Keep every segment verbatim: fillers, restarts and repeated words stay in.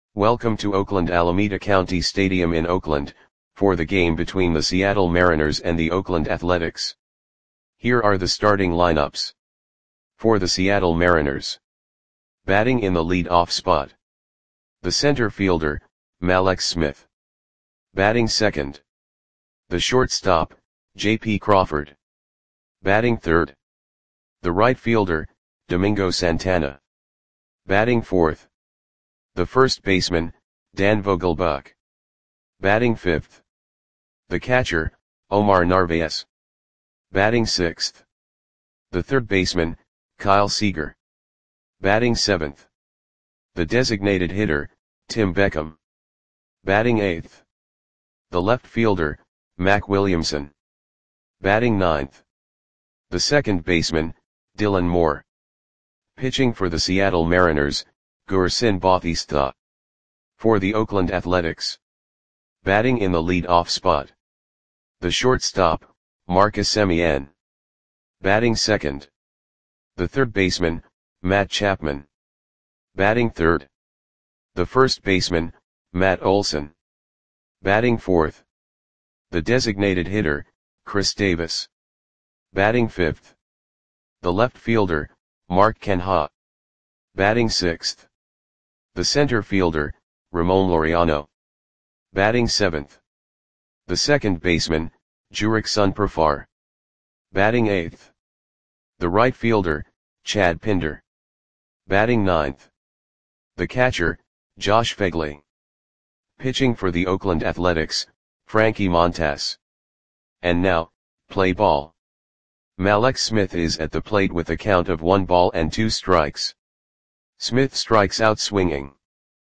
Welcome to Oakland Alameda County Stadium in Oakland, for the game between the Seattle Mariners and the Oakland Athletics. Here are the starting lineups. For the Seattle Mariners. Batting in the lead-off spot. The center fielder, Mallex Smith. Batting second. The shortstop, J P Crawford. Batting third. The right fielder, Domingo Santana. Batting fourth. The first baseman, Dan Vogelbach. Batting fifth. The catcher, Omar Narvaez. Batting sixth. The third baseman, Kyle Seager. Batting seventh. The designated hitter, Tim Beckham. Batting eighth. The left fielder, Mac Williamson. Batting ninth. The second baseman, Dylan Moore. Pitching for the Seattle Mariners, Guersin Bautista. For the Oakland Athletics. Batting in the lead-off spot. The shortstop, Marcus Semien. Batting second. The third baseman, Matt Chapman. Batting third. The first baseman, Matt Olson. Batting fourth. The designated hitter, Chris Davis. Batting fifth. The left fielder, Mark Canha. Batting sixth. The center fielder, Ramon Laureano. Batting seventh. The second baseman, Jurickson Profar. Batting eighth. The right fielder, Chad Pinder. Batting ninth. The catcher, Josh Phegley. Pitching for the Oakland Athletics, Frankie Montas. And now, play ball. Mallex Smith is at the plate with a count of one ball and two strikes. Smith strikes out swinging.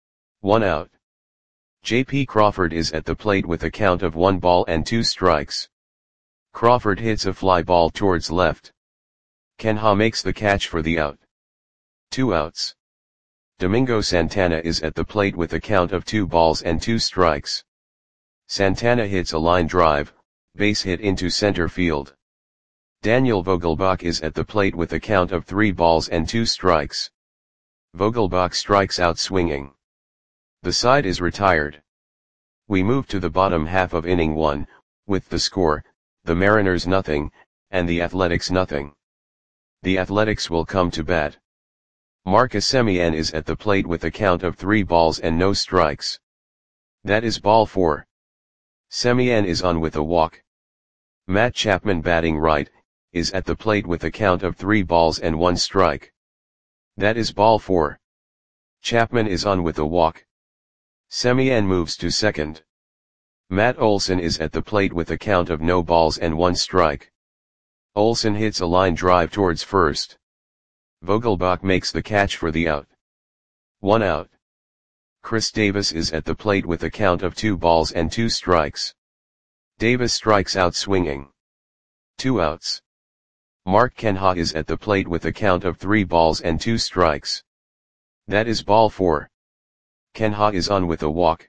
One out. J P Crawford is at the plate with a count of one ball and two strikes. Crawford hits a fly ball towards left. Canha makes the catch for the out. Two outs. Domingo Santana is at the plate with a count of two balls and two strikes. Santana hits a line drive, base hit into center field. Daniel Vogelbach is at the plate with a count of three balls and two strikes. Vogelbach strikes out swinging. The side is retired. We move to the bottom half of inning one, with the score, the Mariners nothing, and the Athletics nothing. The Athletics will come to bat. Marcus Semien is at the plate with a count of three balls and no strikes. That is ball four. Semien is on with a walk. Matt Chapman, batting right, is at the plate with a count of three balls and one strike. That is ball four. Chapman is on with a walk. Semien moves to second. Matt Olson is at the plate with a count of no balls and one strike. Olson hits a line drive towards first. Vogelbach makes the catch for the out. One out. Chris Davis is at the plate with a count of two balls and two strikes. Davis strikes out swinging. Two outs. Mark Canha is at the plate with a count of three balls and two strikes. That is ball four. Canha is on with a walk.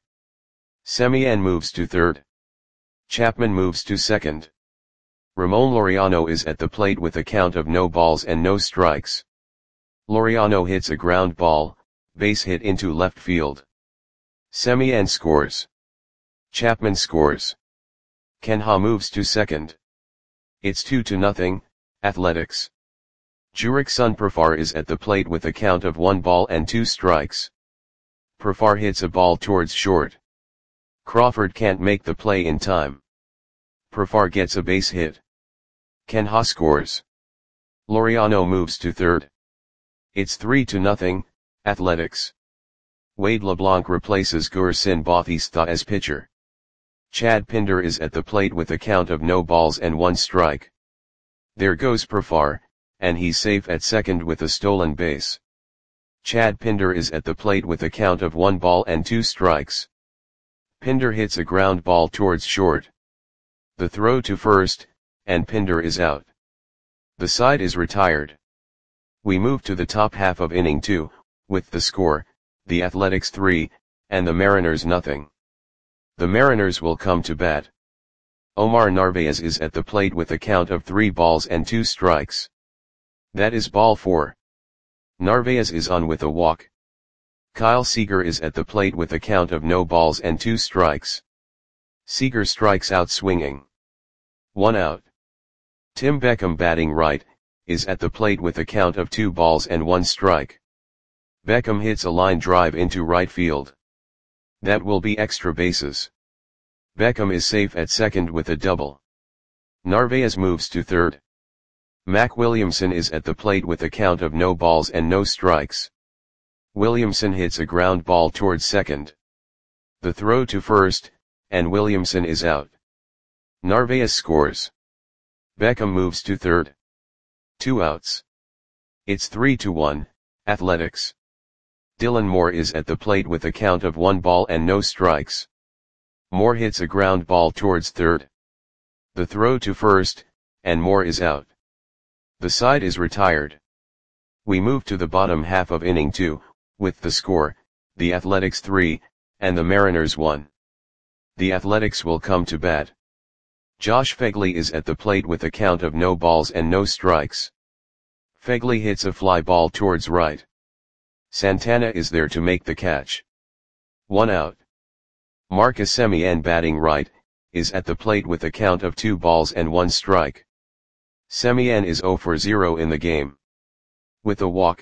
Semien moves to third. Chapman moves to second. Ramon Laureano is at the plate with a count of no balls and no strikes. Laureano hits a ground ball, base hit into left field. Semien scores. Chapman scores. Canha moves to second. It's two to nothing, Athletics. Jurickson Profar is at the plate with a count of one ball and two strikes. Profar hits a ball towards short. Crawford can't make the play in time. Profar gets a base hit. Canha scores. Laureano moves to third. It's three to nothing, Athletics. Wade LeBlanc replaces Guersin Bautista as pitcher. Chad Pinder is at the plate with a count of no balls and one strike. There goes Profar, and he's safe at second with a stolen base. Chad Pinder is at the plate with a count of one ball and two strikes. Pinder hits a ground ball towards short. The throw to first, and Pinder is out. The side is retired. We move to the top half of inning two, with the score, the Athletics three, and the Mariners nothing. The Mariners will come to bat. Omar Narvaez is at the plate with a count of three balls and two strikes. That is ball four. Narvaez is on with a walk. Kyle Seager is at the plate with a count of no balls and two strikes. Seager strikes out swinging. One out. Tim Beckham batting right, is at the plate with a count of two balls and one strike. Beckham hits a line drive into right field. That will be extra bases. Beckham is safe at second with a double. Narvaez moves to third. Mac Williamson is at the plate with a count of no balls and no strikes. Williamson hits a ground ball towards second. The throw to first, and Williamson is out. Narvaez scores. Beckham moves to third. Two outs. It's three to one, Athletics. Dylan Moore is at the plate with a count of one ball and no strikes. Moore hits a ground ball towards third. The throw to first, and Moore is out. The side is retired. We move to the bottom half of inning two, with the score, the Athletics three, and the Mariners one. The Athletics will come to bat. Josh Phegley is at the plate with a count of no balls and no strikes. Phegley hits a fly ball towards right. Santana is there to make the catch. One out. Marcus Semien batting right, is at the plate with a count of two balls and one strike. Semien is zero for zero in the game. With a walk.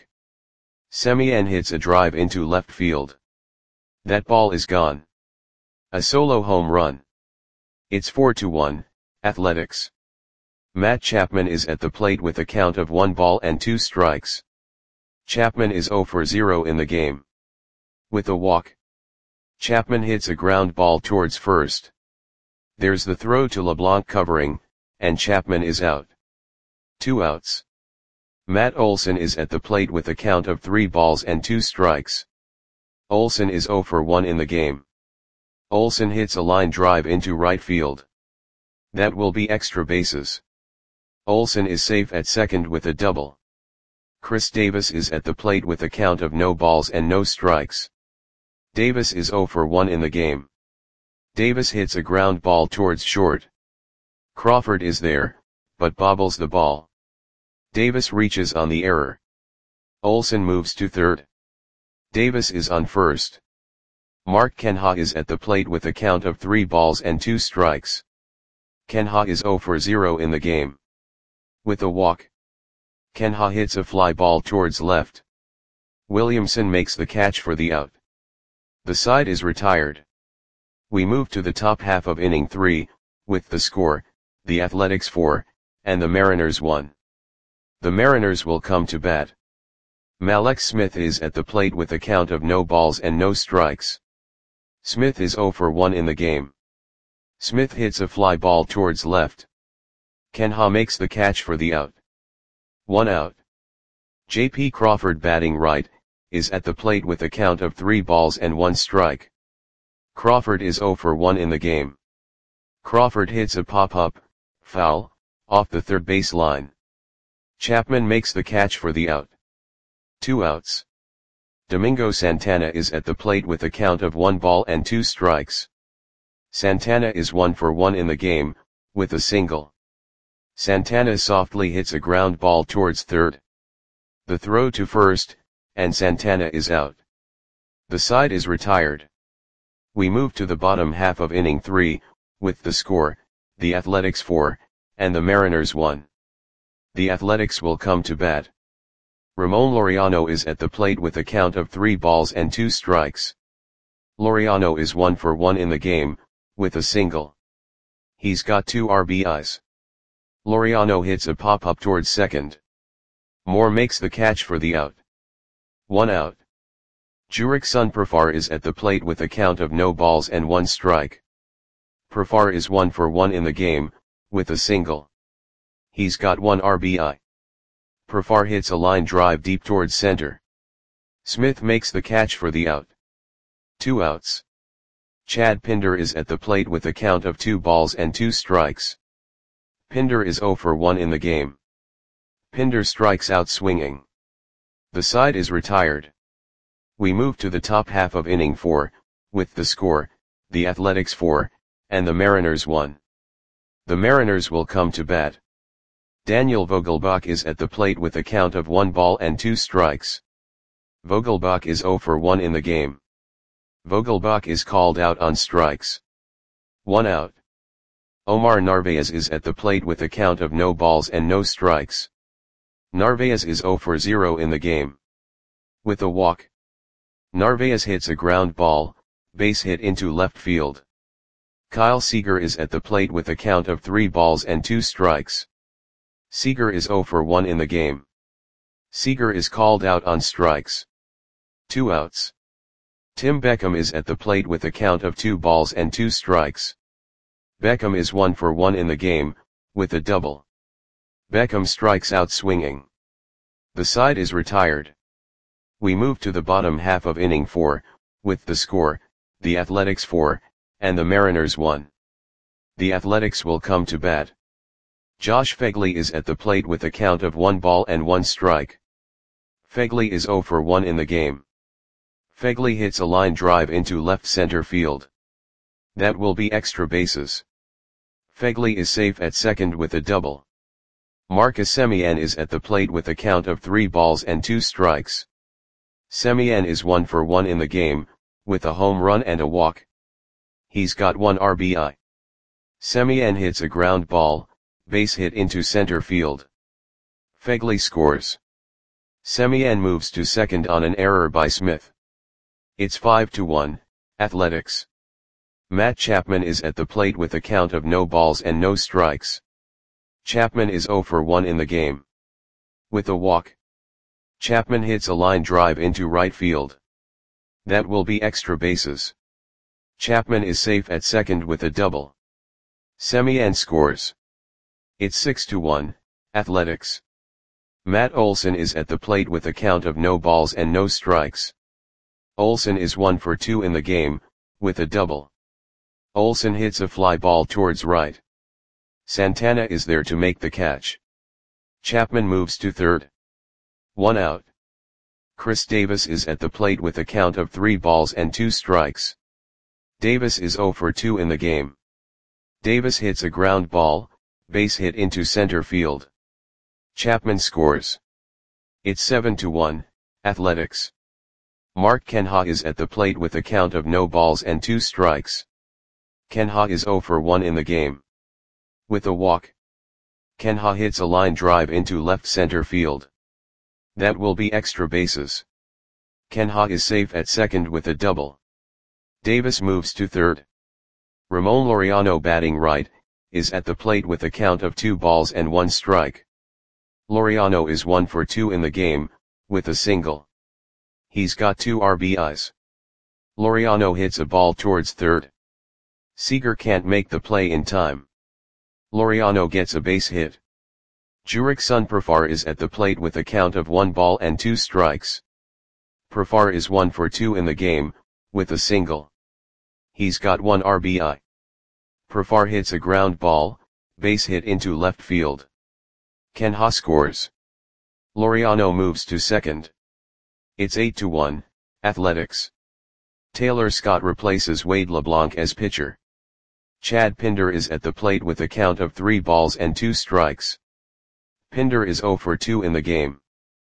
Semien hits a drive into left field. That ball is gone. A solo home run. It's four to one, Athletics. Matt Chapman is at the plate with a count of one ball and two strikes. Chapman is zero for zero in the game. With a walk. Chapman hits a ground ball towards first. There's the throw to LeBlanc covering, and Chapman is out. Two outs. Matt Olson is at the plate with a count of three balls and two strikes. Olson is zero for one in the game. Olson hits a line drive into right field. That will be extra bases. Olson is safe at second with a double. Chris Davis is at the plate with a count of no balls and no strikes. Davis is zero for one in the game. Davis hits a ground ball towards short. Crawford is there, but bobbles the ball. Davis reaches on the error. Olson moves to third. Davis is on first. Mark Kenha is at the plate with a count of three balls and two strikes. Kenha is zero for zero in the game. With a walk. Kenha hits a fly ball towards left. Williamson makes the catch for the out. The side is retired. We move to the top half of inning three, with the score, the Athletics four, and the Mariners one. The Mariners will come to bat. Mallex Smith is at the plate with a count of no balls and no strikes. Smith is zero for one in the game. Smith hits a fly ball towards left. Kenha makes the catch for the out. One out. J P Crawford batting right, is at the plate with a count of three balls and one strike. Crawford is zero for one in the game. Crawford hits a pop-up, foul, off the third base line. Chapman makes the catch for the out. Two outs. Domingo Santana is at the plate with a count of one ball and two strikes. Santana is one for one in the game, with a single. Santana softly hits a ground ball towards third. The throw to first, and Santana is out. The side is retired. We move to the bottom half of inning three, with the score, the Athletics four, and the Mariners one. The Athletics will come to bat. Ramon Laureano is at the plate with a count of three balls and two strikes. Laureano is one for one in the game, with a single. He's got two R B Is. Laureano hits a pop-up towards second. Moore makes the catch for the out. One out. Jurickson Profar is at the plate with a count of no balls and one strike. Profar is one for one in the game, with a single. He's got one R B I. Profar hits a line drive deep towards center. Smith makes the catch for the out. Two outs. Chad Pinder is at the plate with a count of two balls and two strikes. Pinder is zero for one in the game. Pinder strikes out swinging. The side is retired. We move to the top half of inning four, with the score, the Athletics four, and the Mariners one. The Mariners will come to bat. Daniel Vogelbach is at the plate with a count of one ball and two strikes. Vogelbach is zero for one in the game. Vogelbach is called out on strikes. One out. Omar Narvaez is at the plate with a count of no balls and no strikes. Narvaez is zero for zero in the game. With a walk. Narvaez hits a ground ball, base hit into left field. Kyle Seager is at the plate with a count of three balls and two strikes. Seager is zero for one in the game. Seager is called out on strikes. Two outs. Tim Beckham is at the plate with a count of two balls and two strikes. Beckham is one for one in the game, with a double. Beckham strikes out swinging. The side is retired. We move to the bottom half of inning four, with the score, the Athletics four, and the Mariners one. The Athletics will come to bat. Josh Phegley is at the plate with a count of one ball and one strike. Phegley is zero for one in the game. Phegley hits a line drive into left center field. That will be extra bases. Phegley is safe at second with a double. Marcus Semien is at the plate with a count of three balls and two strikes. Semien is one for one in the game, with a home run and a walk. He's got one R B I. Semien hits a ground ball, base hit into center field. Phegley scores. Semien moves to second on an error by Smith. It's five to one, Athletics. Matt Chapman is at the plate with a count of no balls and no strikes. Chapman is zero for one in the game. With a walk. Chapman hits a line drive into right field. That will be extra bases. Chapman is safe at second with a double. Semien scores. It's six to one, Athletics. Matt Olson is at the plate with a count of no balls and no strikes. Olson is one for two in the game, with a double. Olson hits a fly ball towards right. Santana is there to make the catch. Chapman moves to third. One out. Chris Davis is at the plate with a count of three balls and two strikes. Davis is zero for two in the game. Davis hits a ground ball, base hit into center field. Chapman scores. It's seven to one, Athletics. Mark Kenha is at the plate with a count of no balls and two strikes. Kenha is zero for one in the game. With a walk. Kenha hits a line drive into left center field. That will be extra bases. Kenha is safe at second with a double. Davis moves to third. Ramon Laureano, batting right, is at the plate with a count of two balls and one strike. Laureano is one for two in the game, with a single. He's got two R B Is. Laureano hits a ball towards third. Seager can't make the play in time. Laureano gets a base hit. Jurickson Profar is at the plate with a count of one ball and two strikes. Profar is one for two in the game, with a single. He's got one R B I. Profar hits a ground ball, base hit into left field. Kenha scores. Laureano moves to second. It's eight to one, Athletics. Taylor Scott replaces Wade LeBlanc as pitcher. Chad Pinder is at the plate with a count of three balls and two strikes. Pinder is zero for two in the game.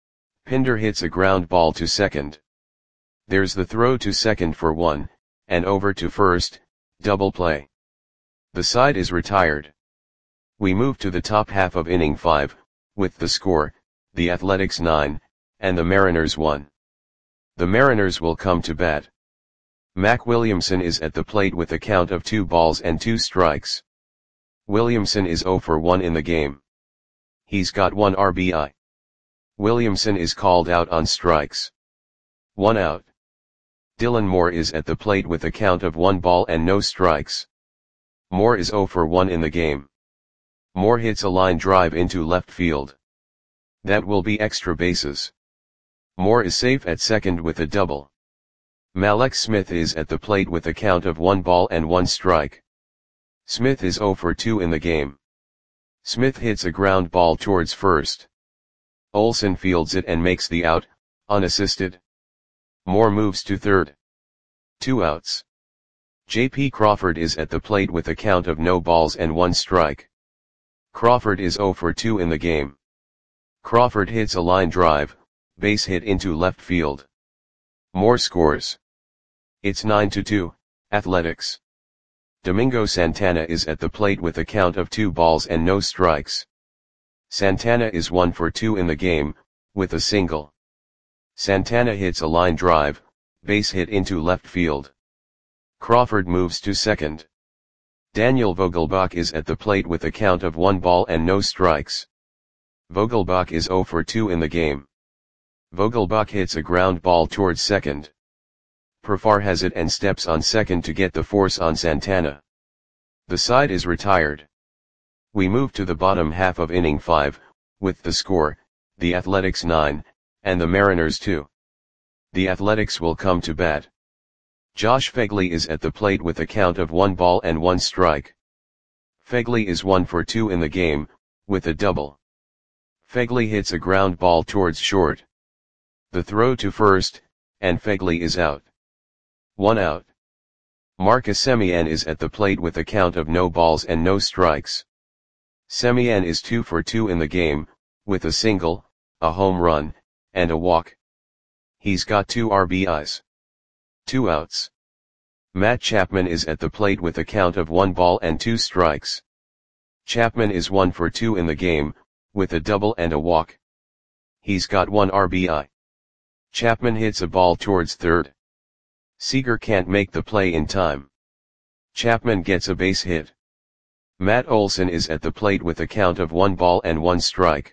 Pinder hits a ground ball to second. There's the throw to second for one, and over to first, double play. The side is retired. We move to the top half of inning five, with the score, the Athletics nine, and the Mariners one. The Mariners will come to bat. Mac Williamson is at the plate with a count of two balls and two strikes. Williamson is zero for one in the game. He's got one R B I. Williamson is called out on strikes. One out. Dylan Moore is at the plate with a count of one ball and no strikes. Moore is zero for one in the game. Moore hits a line drive into left field. That will be extra bases. Moore is safe at second with a double. Mallex Smith is at the plate with a count of one ball and one strike. Smith is zero for two in the game. Smith hits a ground ball towards first. Olson fields it and makes the out, unassisted. Moore moves to third. Two outs. J P Crawford is at the plate with a count of no balls and one strike. Crawford is zero for two in the game. Crawford hits a line drive, base hit into left field. More scores. It's nine to two, Athletics. Domingo Santana is at the plate with a count of two balls and no strikes. Santana is one for two in the game, with a single. Santana hits a line drive, base hit into left field. Crawford moves to second. Daniel Vogelbach is at the plate with a count of one ball and no strikes. Vogelbach is zero for two in the game. Vogelbach hits a ground ball towards second. Profar has it and steps on second to get the force on Santana. The side is retired. We move to the bottom half of inning five, with the score, the Athletics nine, and the Mariners two. The Athletics will come to bat. Josh Phegley is at the plate with a count of one ball and one strike. Phegley is one for two in the game, with a double. Phegley hits a ground ball towards short. The throw to first, and Phegley is out. One out. Marcus Semien is at the plate with a count of no balls and no strikes. Semien is two for two in the game, with a single, a home run, and a walk. He's got two R B Is. Two outs. Matt Chapman is at the plate with a count of one ball and two strikes. Chapman is one for two in the game, with a double and a walk. He's got one R B I. Chapman hits a ball towards third. Seager can't make the play in time. Chapman gets a base hit. Matt Olson is at the plate with a count of one ball and one strike.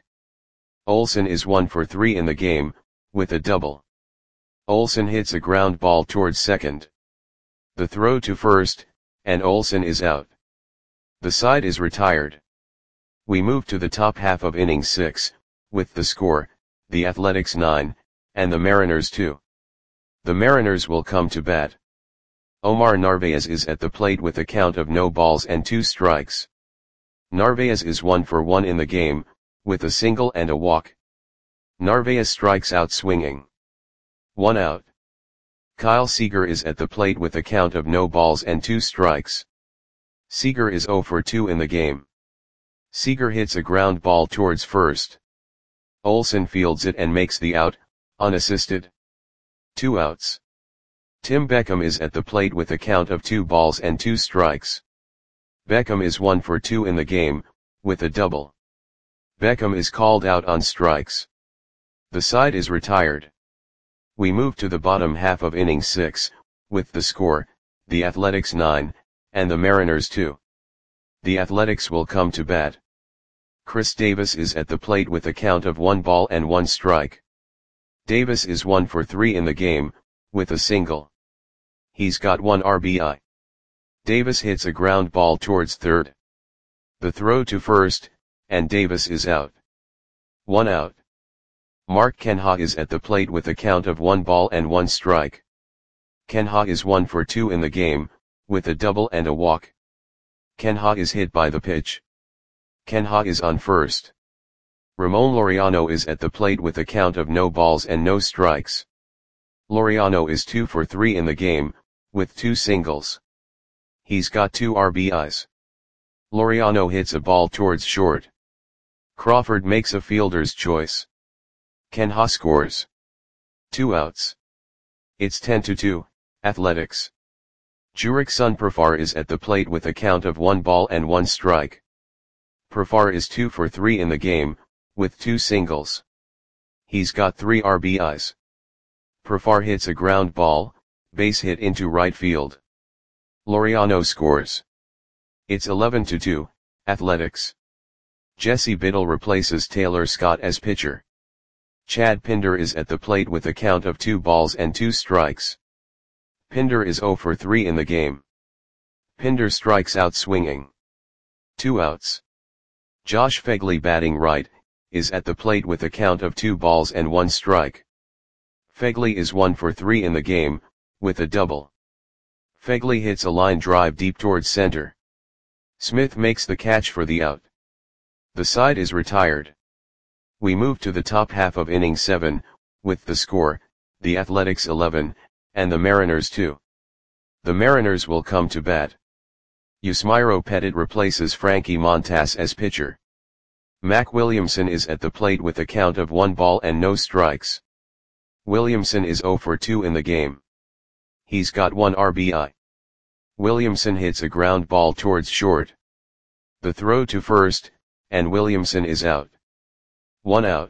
Olson is one for three in the game, with a double. Olson hits a ground ball towards second. The throw to first, and Olson is out. The side is retired. We move to the top half of inning six, with the score, the Athletics nine, and the Mariners two. The Mariners will come to bat. Omar Narvaez is at the plate with a count of no balls and two strikes. Narvaez is one for one in the game, with a single and a walk. Narvaez strikes out swinging. One out. Kyle Seager is at the plate with a count of no balls and two strikes. Seager is zero for two in the game. Seager hits a ground ball towards first. Olson fields it and makes the out, unassisted. Two outs. Tim Beckham is at the plate with a count of two balls and two strikes. Beckham is one for two in the game, with a double. Beckham is called out on strikes. The side is retired. We move to the bottom half of inning six, with the score, the Athletics nine, and the Mariners two. The Athletics will come to bat. Chris Davis is at the plate with a count of one ball and one strike. Davis is one for three in the game, with a single. He's got one R B I. Davis hits a ground ball towards third. The throw to first, and Davis is out. One out. Mark Kenha is at the plate with a count of one ball and one strike. Kenha is one for two in the game, with a double and a walk. Kenha is hit by the pitch. Kenha is on first. Ramon Laureano is at the plate with a count of no balls and no strikes. Laureano is two for three in the game, with two singles. He's got two R B Is. Laureano hits a ball towards short. Crawford makes a fielder's choice. Kenha scores. Two outs. It's ten to two, Athletics. Jurickson Profar is at the plate with a count of one ball and one strike. Profar is two for three in the game, with two singles. He's got three R B Is. Profar hits a ground ball, base hit into right field. Laureano scores. It's eleven to two, Athletics. Jesse Biddle replaces Taylor Scott as pitcher. Chad Pinder is at the plate with a count of two balls and two strikes. Pinder is zero for three in the game. Pinder strikes out swinging. Two outs. Josh Phegley, batting right, is at the plate with a count of two balls and one strike. Phegley is one for three in the game, with a double. Phegley hits a line drive deep towards center. Smith makes the catch for the out. The side is retired. We move to the top half of inning seven, with the score, the Athletics eleven, and the Mariners two. The Mariners will come to bat. Yusmeiro Petit replaces Frankie Montas as pitcher. Mac Williamson is at the plate with a count of one ball and no strikes. Williamson is zero for two in the game. He's got one R B I. Williamson hits a ground ball towards short. The throw to first, and Williamson is out. One out.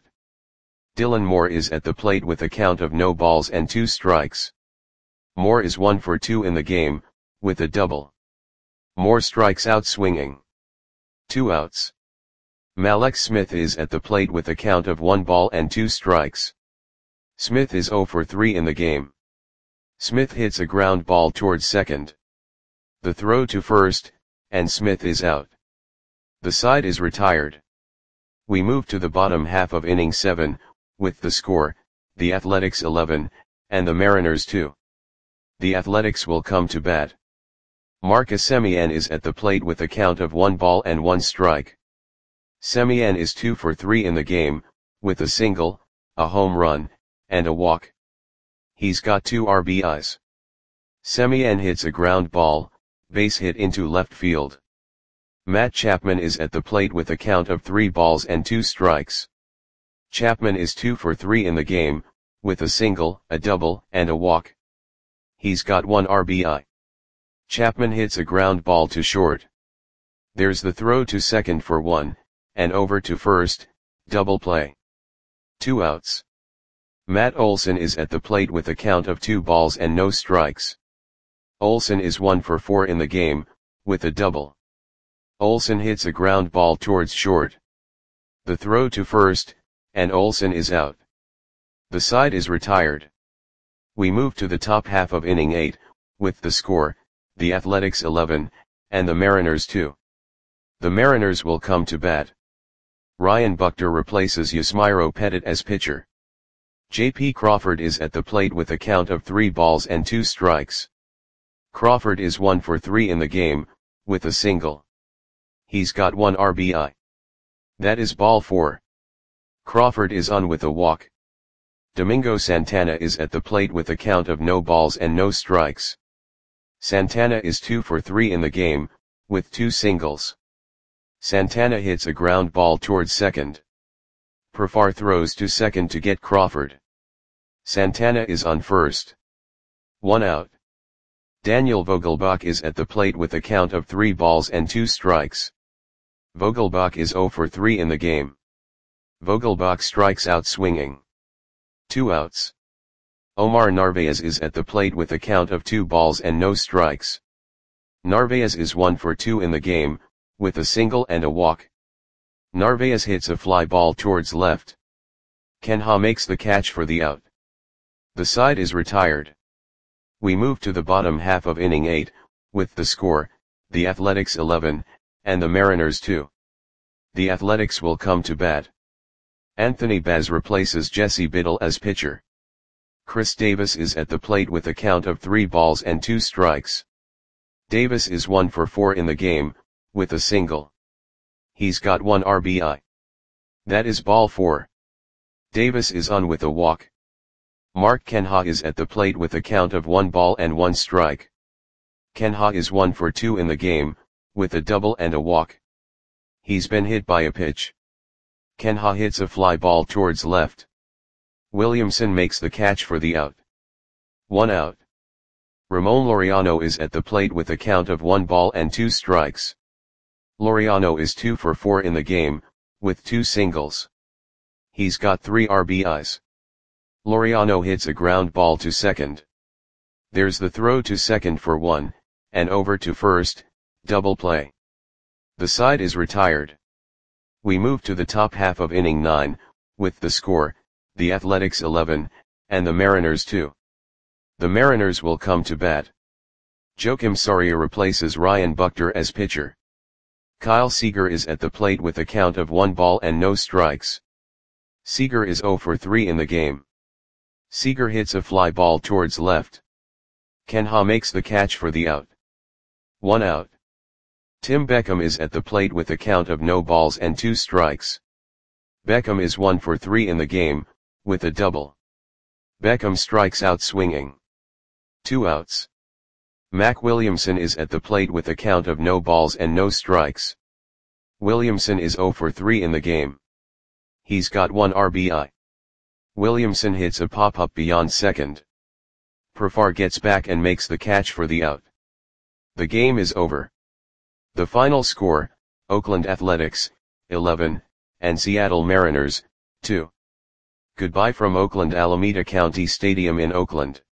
Dylan Moore is at the plate with a count of no balls and two strikes. Moore is one for two in the game, with a double. Moore strikes out swinging. Two outs. Mallex Smith is at the plate with a count of one ball and two strikes. Smith is zero for three in the game. Smith hits a ground ball towards second. The throw to first, and Smith is out. The side is retired. We move to the bottom half of inning seven, with the score, the Athletics eleven, and the Mariners two. The Athletics will come to bat. Marcus Semien is at the plate with a count of one ball and one strike. Semien is two for three in the game, with a single, a home run, and a walk. He's got two R B Is. Semien hits a ground ball, base hit into left field. Matt Chapman is at the plate with a count of three balls and two strikes. Chapman is two for three in the game, with a single, a double, and a walk. He's got one R B I. Chapman hits a ground ball to short. There's the throw to second for one, and over to first, double play. Two outs. Matt Olson is at the plate with a count of two balls and no strikes. Olson is one for four in the game, with a double. Olson hits a ground ball towards short. The throw to first, and Olson is out. The side is retired. We move to the top half of inning eight, with the score, the Athletics eleven, and the Mariners two. The Mariners will come to bat. Ryan Buchter replaces Yusmeiro Petit as pitcher. J P Crawford is at the plate with a count of three balls and two strikes. Crawford is one for three in the game, with a single. He's got one R B I. That is ball four. Crawford is on with a walk. Domingo Santana is at the plate with a count of no balls and no strikes. Santana is two for three in the game, with two singles. Santana hits a ground ball towards second. Profar throws to second to get Crawford. Santana is on first. One out. Daniel Vogelbach is at the plate with a count of three balls and two strikes. Vogelbach is zero for three in the game. Vogelbach strikes out swinging. Two outs. Omar Narvaez is at the plate with a count of two balls and no strikes. Narvaez is one for two in the game, with a single and a walk. Narvaez hits a fly ball towards left. Kenha makes the catch for the out. The side is retired. We move to the bottom half of inning eight, with the score, the Athletics eleven, and the Mariners two. The Athletics will come to bat. Anthony Baz replaces Jesse Biddle as pitcher. Chris Davis is at the plate with a count of three balls and two strikes. Davis is one for four in the game, with a single. He's got one R B I. That is ball four. Davis is on with a walk. Mark Kenha is at the plate with a count of one ball and one strike. Kenha is one for two in the game, with a double and a walk. He's been hit by a pitch. Kenha hits a fly ball towards left. Williamson makes the catch for the out. One out. Ramon Laureano is at the plate with a count of one ball and two strikes. Laureano is two for four in the game, with two singles. He's got three R B Is. Laureano hits a ground ball to second. There's the throw to second for one, and over to first, double play. The side is retired. We move to the top half of inning nine, with the score, the Athletics eleven, and the Mariners two. The Mariners will come to bat. Joakim Soria replaces Ryan Buchter as pitcher. Kyle Seager is at the plate with a count of one ball and no strikes. Seager is zero for three in the game. Seager hits a fly ball towards left. Kenha makes the catch for the out. One out. Tim Beckham is at the plate with a count of no balls and two strikes. Beckham is one for three in the game, with a double. Beckham strikes out swinging. Two outs. Mac Williamson is at the plate with a count of no balls and no strikes. Williamson is zero for three in the game. He's got one R B I. Williamson hits a pop-up beyond second. Profar gets back and makes the catch for the out. The game is over. The final score, Oakland Athletics, eleven, and Seattle Mariners, two. Goodbye from Oakland Alameda County Stadium in Oakland.